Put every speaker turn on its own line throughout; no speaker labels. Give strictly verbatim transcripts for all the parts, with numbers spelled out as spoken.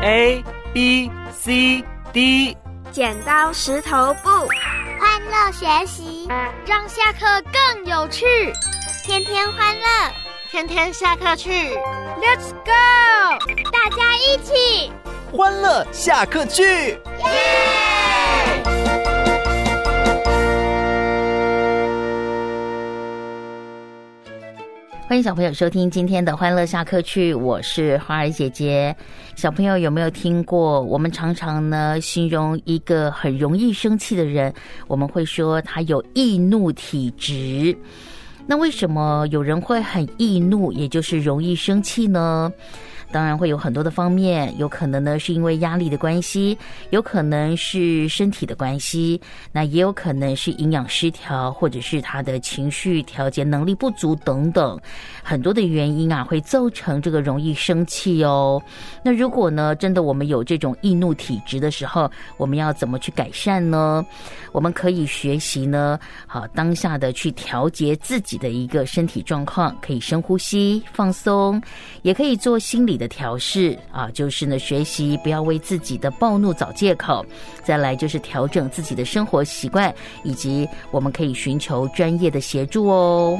A B C D，
剪刀石头布，
欢乐学习，
让下课更有趣，
天天欢乐，
天天下课去
Let's go，
大家一起
欢乐下课去，
耶！
欢迎小朋友收听今天的欢乐下课去，我是花儿姐姐。小朋友有没有听过，我们常常呢形容一个很容易生气的人，我们会说他有易怒体质。那为什么有人会很易怒，也就是容易生气呢？当然会有很多的方面，有可能呢是因为压力的关系，有可能是身体的关系，那也有可能是营养失调，或者是他的情绪调节能力不足等等，很多的原因啊会造成这个容易生气哦。那如果呢真的我们有这种易怒体质的时候，我们要怎么去改善呢？我们可以学习呢好当下的去调节自己的一个身体状况，可以深呼吸放松，也可以做心理的调试啊，就是呢学习不要为自己的暴怒找借口，再来就是调整自己的生活习惯，以及我们可以寻求专业的协助哦。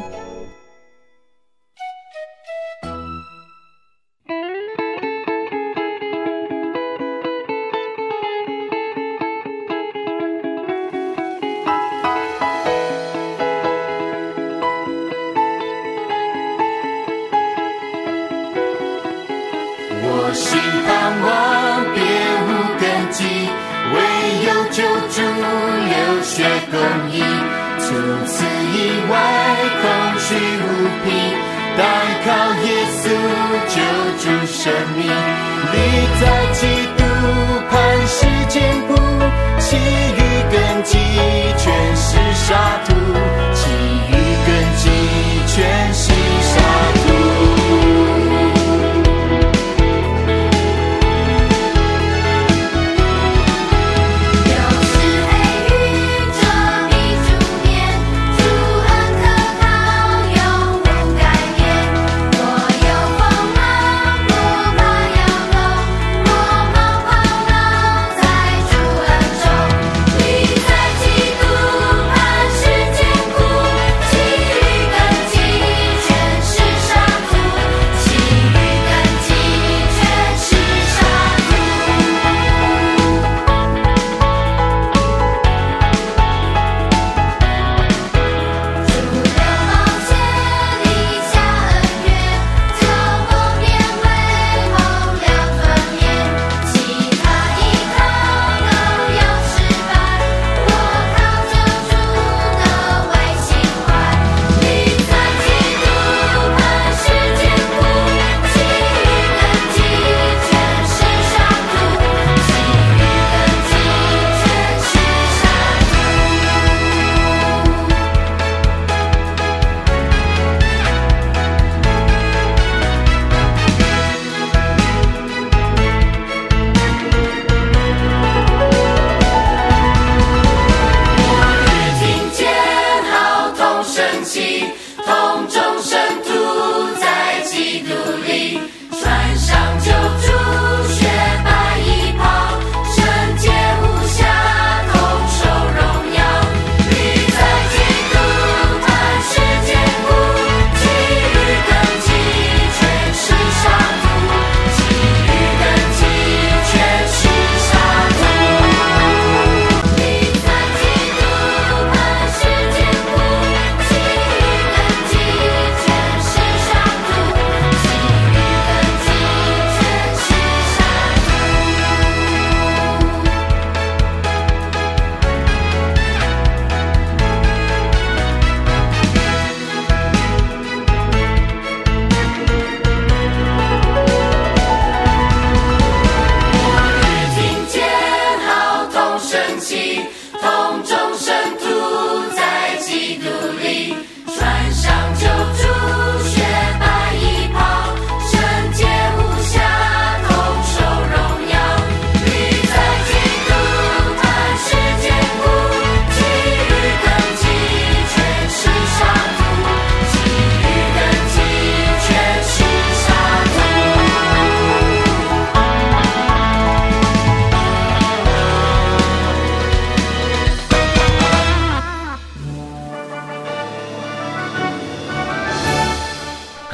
心盼望别无根基，唯有救主流血公义，除此以外空虚无凭，单靠耶稣救主生命，立在基督磐石坚固，其余根基全是沙土，其余根基全是沙土。
在基督磐石坚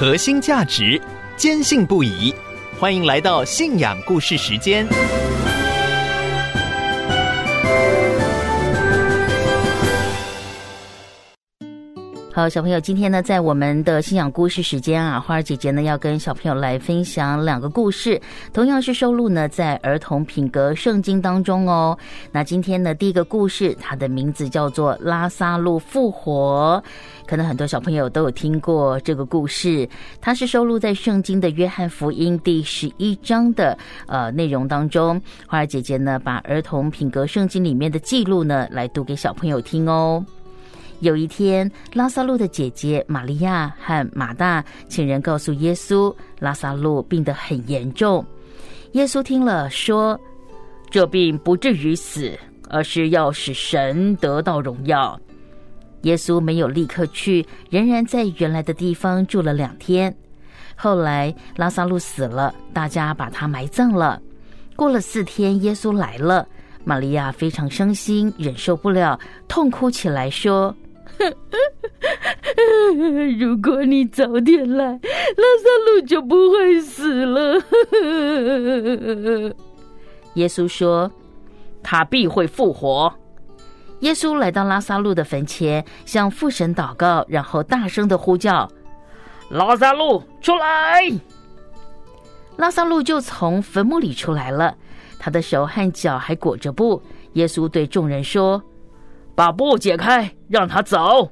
核心价值，坚信不疑。欢迎来到信仰故事时间。
好，小朋友，今天呢，在我们的信仰故事时间啊，花儿姐姐呢要跟小朋友来分享两个故事，同样是收录呢在儿童品格圣经当中哦。那今天呢，第一个故事，它的名字叫做拉撒路复活。可能很多小朋友都有听过这个故事，它是收录在圣经的约翰福音第十一章的呃内容当中。花儿姐姐呢，把儿童品格圣经里面的记录呢，来读给小朋友听哦。有一天，拉撒路的姐姐玛利亚和马大请人告诉耶稣，拉撒路病得很严重。耶稣听了说，这病不至于死，而是要使神得到荣耀。耶稣没有立刻去，仍然在原来的地方住了两天。后来拉撒路死了，大家把他埋葬了。过了四天，耶稣来了，玛利亚非常伤心，忍受不了，痛哭起来说，如果你早点来，拉撒路就不会死了。耶稣说，他必会复活。耶稣来到拉撒路的坟前，向父神祷告，然后大声地呼叫，拉撒路出来！拉撒路就从坟墓里出来了，他的手和脚还裹着布。耶稣对众人说，把布解开，让他走。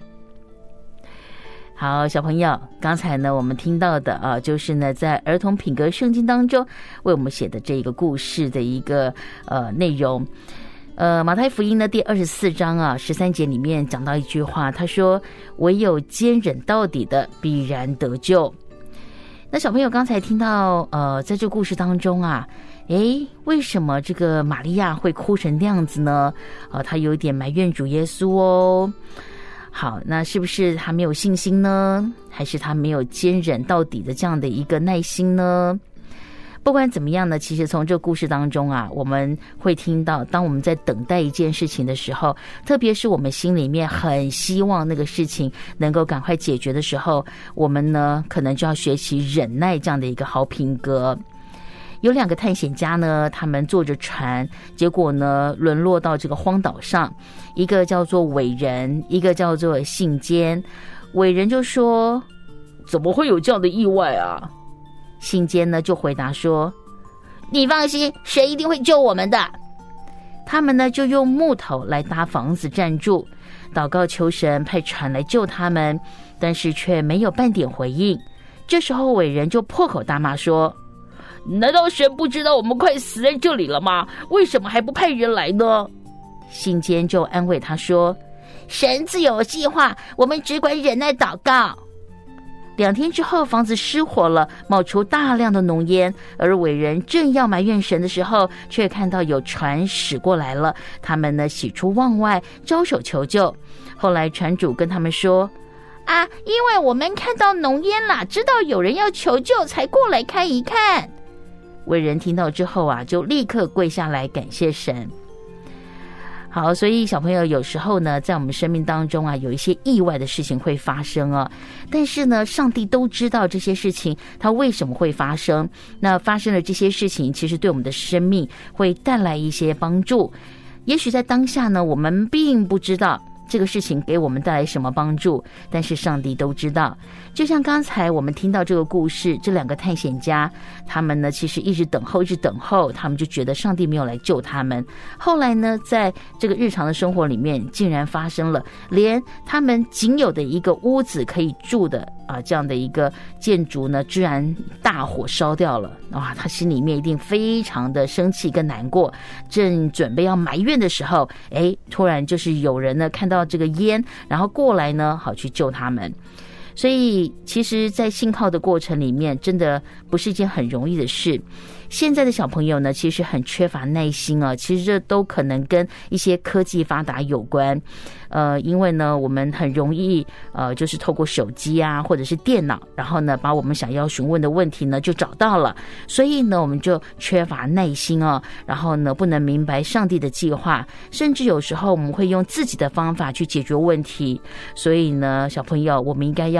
好，小朋友，刚才呢我们听到的啊，就是呢在儿童品格圣经当中为我们写的这个故事的一个呃内容。呃，马太福音呢第二十四章啊十三节里面讲到一句话，他说，唯有坚忍到底的必然得救。那小朋友刚才听到呃在这个故事当中啊，诶，为什么这个玛利亚会哭成那样子呢？呃，她有一点埋怨主耶稣哦。好，那是不是她没有信心呢？还是她没有坚忍到底的这样的一个耐心呢？不管怎么样呢，其实从这个故事当中啊，我们会听到，当我们在等待一件事情的时候，特别是我们心里面很希望那个事情能够赶快解决的时候，我们呢可能就要学习忍耐这样的一个好品格。有两个探险家呢，他们坐着船，结果呢沦落到这个荒岛上，一个叫做伟人，一个叫做信坚。伟人就说，怎么会有这样的意外啊？信坚呢就回答说，你放心，神一定会救我们的。他们呢就用木头来搭房子站住，祷告求神派船来救他们，但是却没有半点回应。这时候伟人就破口大骂说，难道神不知道我们快死在这里了吗？为什么还不派人来呢？信坚就安慰他说，神自有计划，我们只管忍耐祷告。两天之后，房子失火了，冒出大量的浓烟，而伟人正要埋怨神的时候，却看到有船驶过来了。他们呢喜出望外，招手求救。后来船主跟他们说，啊，因为我们看到浓烟啦，知道有人要求救，才过来看一看。伟人听到之后啊，就立刻跪下来感谢神。好，所以小朋友有时候呢，在我们生命当中啊，有一些意外的事情会发生啊，但是呢，上帝都知道这些事情它为什么会发生。那发生了这些事情，其实对我们的生命会带来一些帮助。也许在当下呢，我们并不知道这个事情给我们带来什么帮助，但是上帝都知道。就像刚才我们听到这个故事，这两个探险家，他们呢其实一直等候一直等候，他们就觉得上帝没有来救他们。后来呢，在这个日常的生活里面，竟然发生了连他们仅有的一个屋子可以住的啊这样的一个建筑呢，居然大火烧掉了。哇，他心里面一定非常的生气跟难过，正准备要埋怨的时候，哎，突然就是有人呢看到这个烟，然后过来呢，好去救他们。所以其实在信靠的过程里面，真的不是一件很容易的事。现在的小朋友呢，其实很缺乏耐心啊，其实这都可能跟一些科技发达有关。呃，因为呢，我们很容易呃，就是透过手机啊，或者是电脑，然后呢，把我们想要询问的问题呢就找到了。所以呢，我们就缺乏耐心啊，然后呢，不能明白上帝的计划，甚至有时候我们会用自己的方法去解决问题。所以呢，小朋友，我们应该要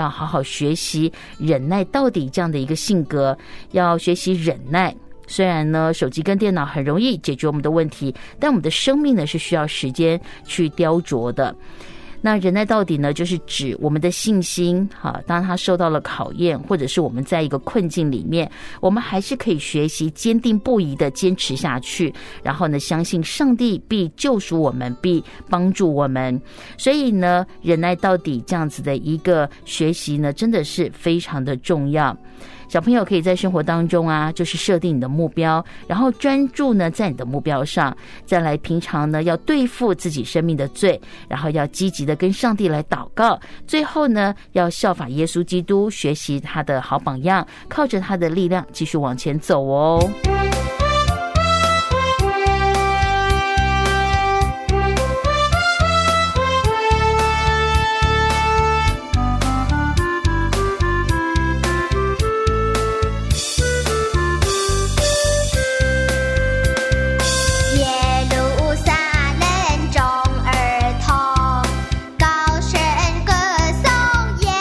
好好学习忍耐到底这样的一个性格，要学习忍耐。虽然呢，手机跟电脑很容易解决我们的问题，但我们的生命呢是需要时间去雕琢的。那忍耐到底呢，就是指我们的信心哈，当它受到了考验，或者是我们在一个困境里面，我们还是可以学习坚定不移的坚持下去，然后呢，相信上帝必救赎我们，必帮助我们。所以呢，忍耐到底这样子的一个学习呢，真的是非常的重要。小朋友可以在生活当中啊，就是设定你的目标，然后专注呢在你的目标上，再来平常呢要对付自己生命的罪，然后要积极的跟上帝来祷告，最后呢要效法耶稣基督，学习他的好榜样，靠着他的力量继续往前走哦。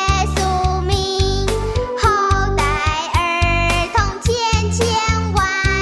后代儿童千千万。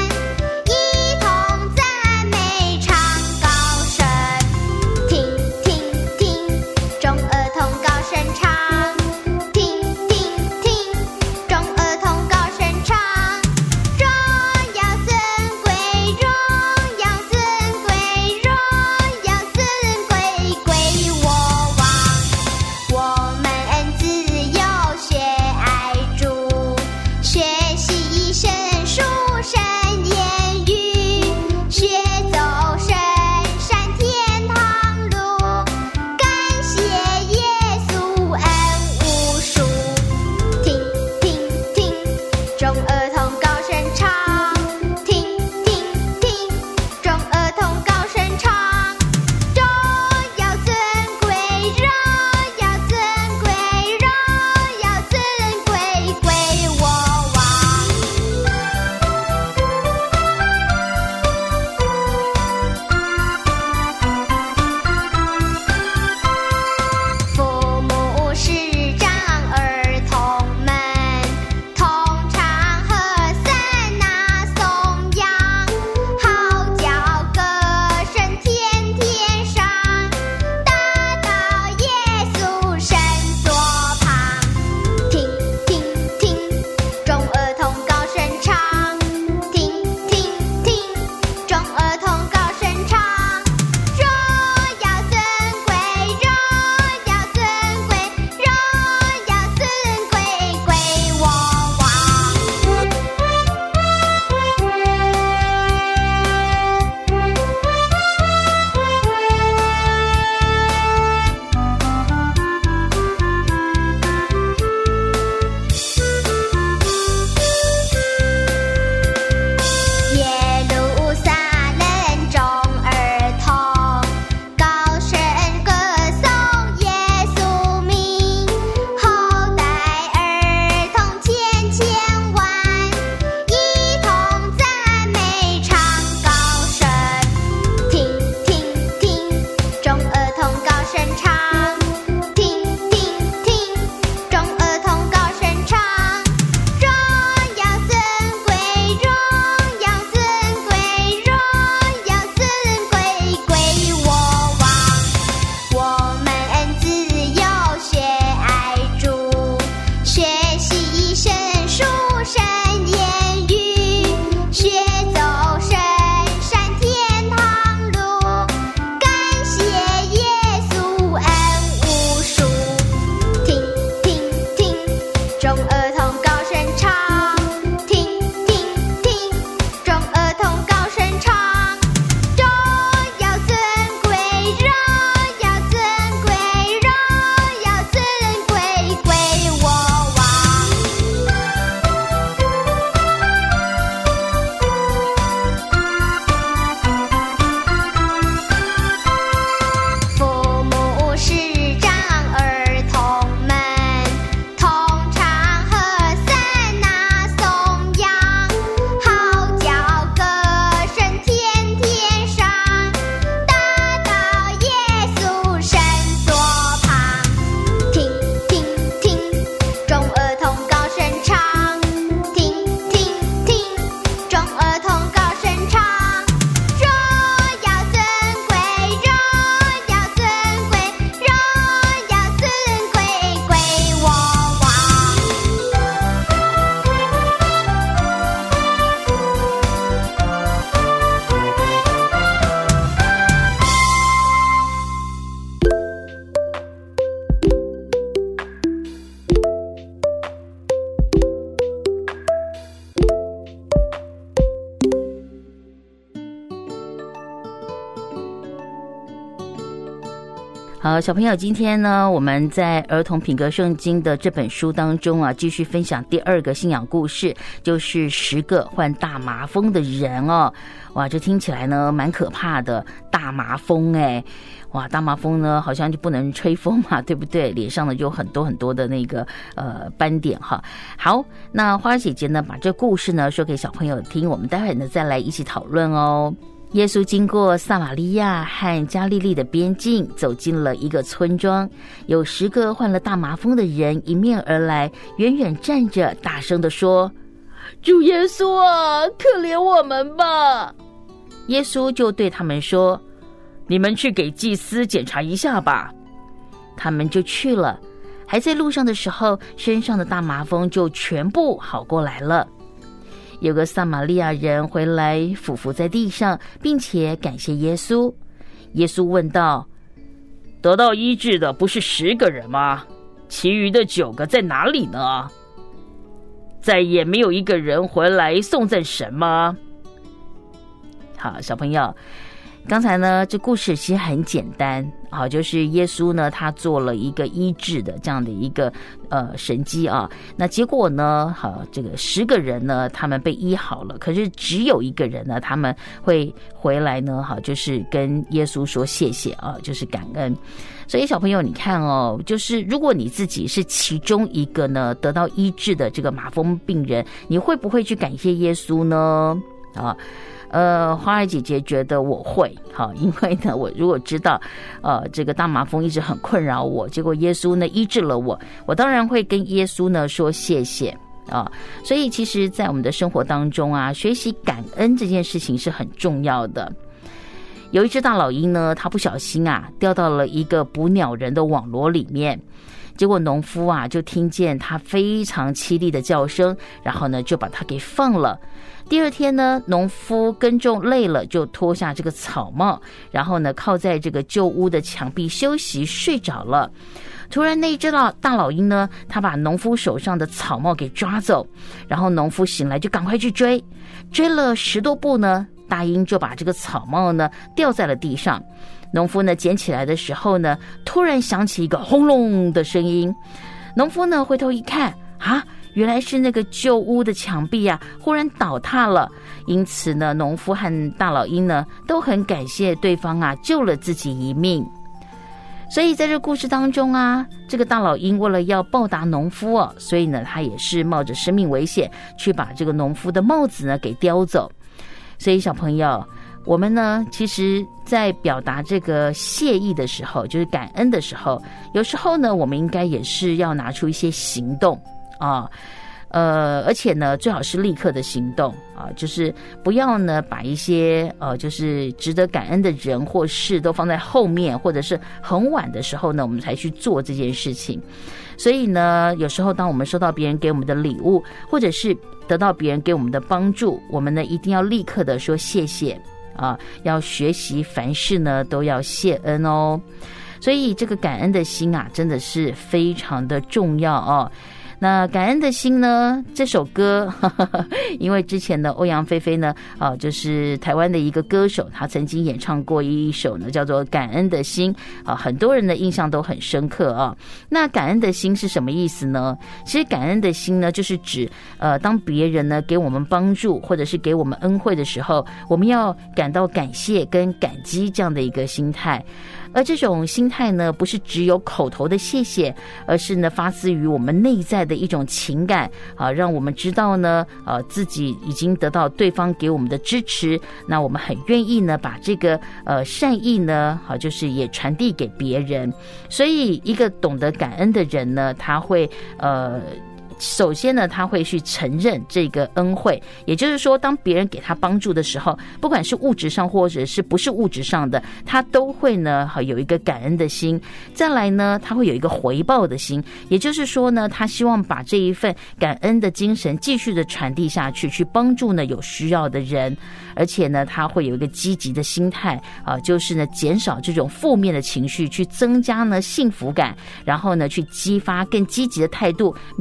好，小朋友，今天呢，我们在儿童品格圣经的这本书当中啊，继续分享第二个信仰故事，就是十个患大麻风的人哦。哇，这听起来呢蛮可怕的，大麻风哎，哇，大麻风呢好像就不能吹风嘛，对不对？脸上呢就很多很多的那个呃斑点哈。好，那花儿姐姐呢把这故事呢说给小朋友听，我们待会呢再来一起讨论哦。耶稣经过撒玛利亚和加利利的边境，走进了一个村庄，有十个患了大麻风的人迎面而来，远远站着，大声地说：主耶稣啊，可怜我们吧！耶稣就对他们说：你们去给祭司检查一下吧。他们就去了，还在路上的时候，身上的大麻风就全部好过来了。有个撒玛利亚人回来，俯伏在地上，并且感谢耶稣。耶稣问道：得到医治的不是十个人吗？其余的九个在哪里呢？再也没有一个人回来颂赞神吗？好，小朋友，刚才呢这故事其实很简单，好，就是耶稣呢他做了一个医治的这样的一个呃神迹啊，那结果呢，好，这个十个人呢他们被医好了，可是只有一个人呢他们会回来呢，好，就是跟耶稣说谢谢啊，就是感恩。所以小朋友你看哦，就是如果你自己是其中一个呢得到医治的这个麻风病人，你会不会去感谢耶稣呢？啊？呃，花儿姐姐觉得我会，好，因为呢，我如果知道，呃，这个大麻风一直很困扰我，结果耶稣呢医治了我，我当然会跟耶稣呢说谢谢啊。所以其实，在我们的生活当中啊，学习感恩这件事情是很重要的。有一只大老鹰呢，它不小心啊掉到了一个捕鸟人的网罗里面。结果农夫啊就听见它非常凄厉的叫声，然后呢就把它给放了。第二天呢，农夫耕种累了，就脱下这个草帽，然后呢靠在这个旧屋的墙壁休息，睡着了。突然那一只老大老鹰呢，他把农夫手上的草帽给抓走，然后农夫醒来就赶快去追，追了十多步呢，大鹰就把这个草帽呢掉在了地上。农夫呢捡起来的时候呢，突然响起一个轰隆的声音。农夫呢回头一看啊，原来是那个旧屋的墙壁啊忽然倒塌了。因此呢，农夫和大老鹰呢都很感谢对方啊救了自己一命。所以在这故事当中啊，这个大老鹰为了要报答农夫哦，所以呢他也是冒着生命危险去把这个农夫的帽子呢给叼走。所以小朋友，我们呢其实在表达这个谢意的时候，就是感恩的时候，有时候呢我们应该也是要拿出一些行动啊，呃，而且呢最好是立刻的行动啊，就是不要呢把一些呃就是值得感恩的人或事都放在后面，或者是很晚的时候呢我们才去做这件事情。所以呢有时候当我们收到别人给我们的礼物，或者是得到别人给我们的帮助，我们呢一定要立刻的说谢谢啊，要学习凡事呢都要谢恩哦。所以这个感恩的心啊真的是非常的重要哦。那感恩的心呢这首歌呵呵，因为之前的欧阳菲菲呢啊，就是台湾的一个歌手，他曾经演唱过一首呢叫做感恩的心啊，很多人的印象都很深刻啊。那感恩的心是什么意思呢？其实感恩的心呢就是指呃当别人呢给我们帮助或者是给我们恩惠的时候，我们要感到感谢跟感激这样的一个心态。而这种心态呢不是只有口头的谢谢，而是呢发自于我们内在的一种情感啊，让我们知道呢呃自己已经得到对方给我们的支持，那我们很愿意呢把这个呃善意呢好就是也传递给别人。所以一个懂得感恩的人呢，他会呃首先呢他会去承认这个恩惠，也就是说当别人给他帮助的时候，不管是物质上或者是不是物质上的，他都会呢有一个感恩的心。再来呢他会有一个回报的心，也就是说呢他希望把这一份感恩的精神继续的传递下去，去帮助呢有需要的人。而且呢他会有一个积极的心态啊，就是呢减少这种负面的情绪，去增加呢幸福感，然后呢去激发更积极的态度面对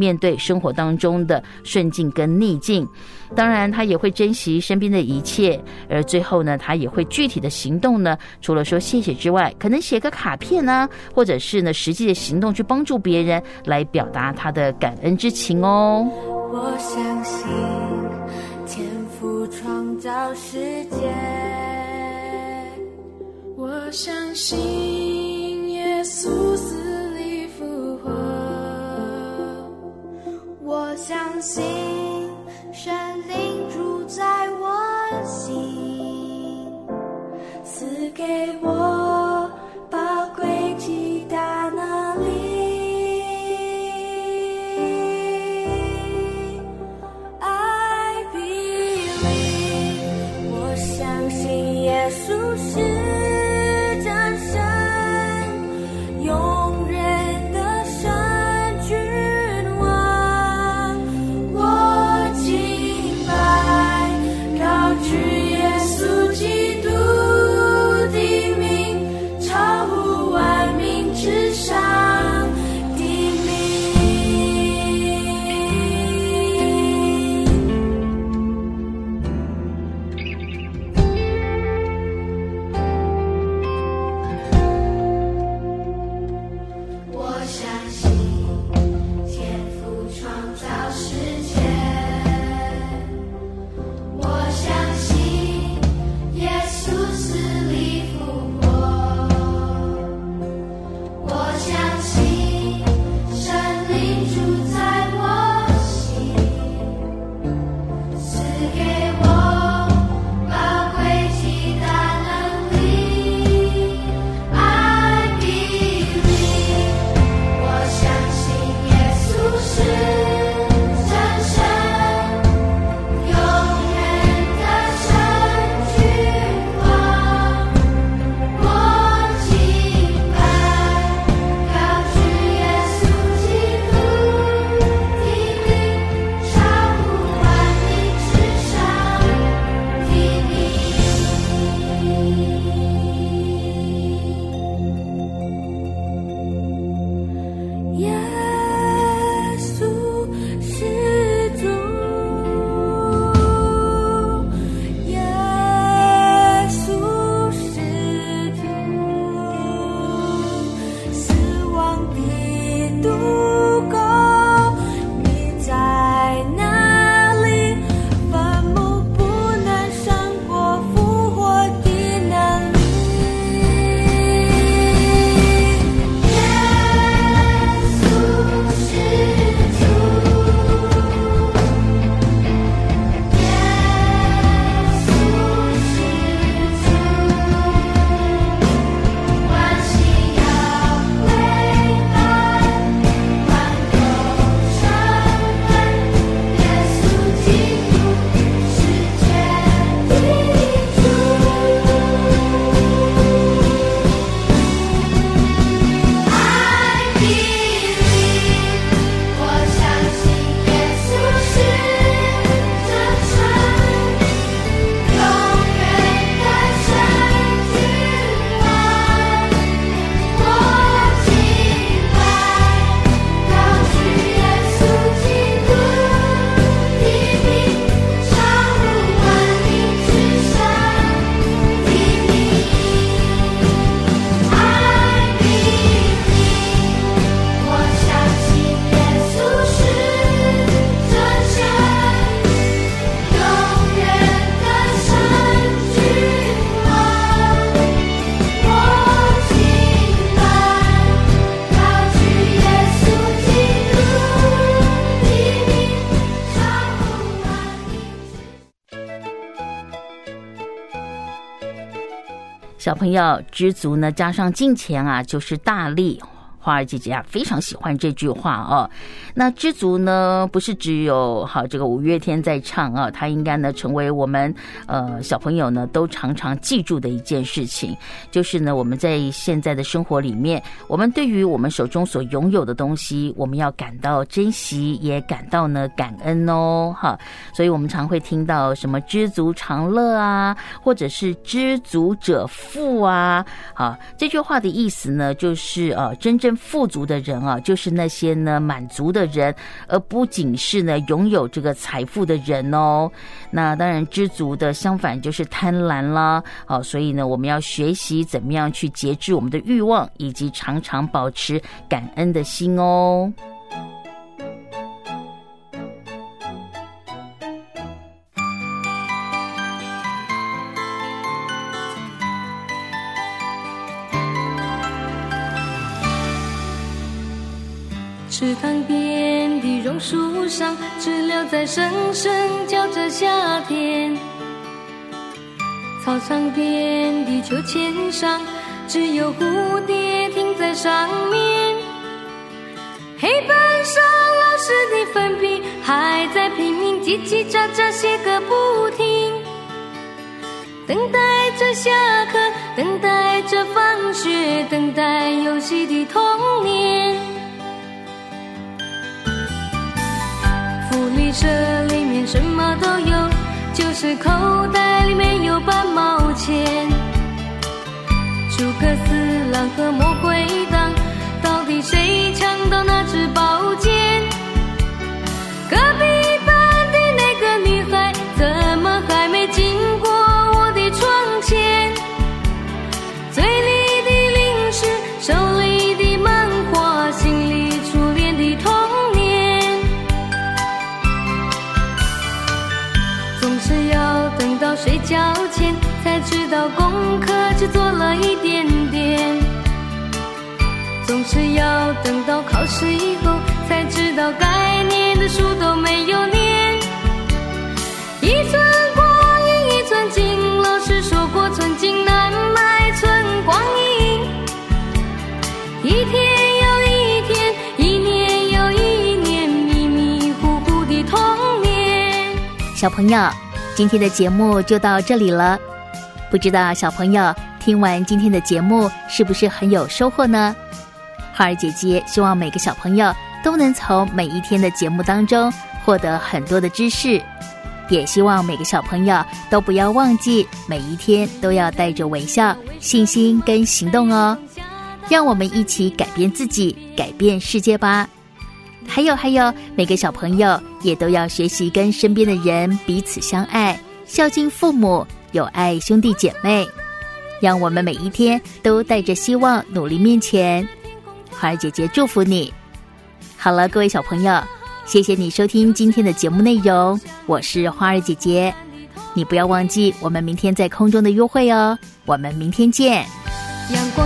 生活当中的顺境跟逆境。当然他也会珍惜身边的一切，而最后呢他也会具体的行动呢，除了说谢谢之外，可能写个卡片啊，或者是呢实际的行动去帮助别人，来表达他的感恩之情哦。
我相信天父创造世界，我相信耶稣死里复活，我相信神灵住在我心，赐给我宝贵极大能力。I believe， 我相信耶稣是真神，永远的神君王。我敬拜高举耶稣基督的名，超乎万民之上的名。我相信天父创造世界，我相信耶稣死里复活，我相信神灵住在我心，赐给我宝贵极大能力。I believe， 我相信耶稣是真神，永远的神君王。我敬拜高举耶稣基督的名，超乎万民之上的名。耶稣是主，耶稣是主，死亡的渡口，你在哪里？坟墓不能胜过复活的能力。耶稣是主，
小朋友，知足呢加上金钱啊，就是大利。花儿姐姐啊非常喜欢这句话哦。那知足呢不是只有好这个五月天在唱啊，它应该呢成为我们呃小朋友呢都常常记住的一件事情，就是呢我们在现在的生活里面，我们对于我们手中所拥有的东西，我们要感到珍惜，也感到呢感恩哦哈。所以我们常会听到什么知足常乐啊，或者是知足者富啊。好，这句话的意思呢就是呃真正富足的人啊，就是那些呢满足的人，而不仅是呢拥有这个财富的人哦。那当然知足的相反就是贪婪啦，好，所以呢我们要学习怎么样去节制我们的欲望，以及常常保持感恩的心哦。
池塘边的榕树上，知了在声声叫着夏天。操场边的秋千上，只有蝴蝶停在上面。黑板上老师的粉笔还在拼命叽叽喳喳写个不停，等待着下课，等待着放学，等待游戏的童年。福利社里面什么都有，就是口袋里面有半毛钱。诸葛四郎和魔鬼党，到底谁抢到那支宝剑？隔壁班的那个女孩，怎么还没经过我的窗前？嘴里的零食，手里的漫画，心里初恋的童年。总是要等到睡觉前才知道功课只做了一点点，总是要等到考试以后才知道该念的书都没有念。一寸光阴一寸金，老师说过寸金难买寸光阴。一天又一天，一年又一年，迷迷糊糊的童年。
小朋友，今天的节目就到这里了。不知道小朋友听完今天的节目是不是很有收获呢？花儿姐姐希望每个小朋友都能从每一天的节目当中获得很多的知识，也希望每个小朋友都不要忘记每一天都要带着微笑、信心跟行动哦。让我们一起改变自己，改变世界吧。还有还有，每个小朋友也都要学习跟身边的人彼此相爱，孝敬父母，友爱兄弟姐妹。让我们每一天都带着希望努力面前。花儿姐姐祝福你。好了，各位小朋友，谢谢你收听今天的节目内容，我是花儿姐姐。你不要忘记我们明天在空中的约会哦，我们明天见。
阳光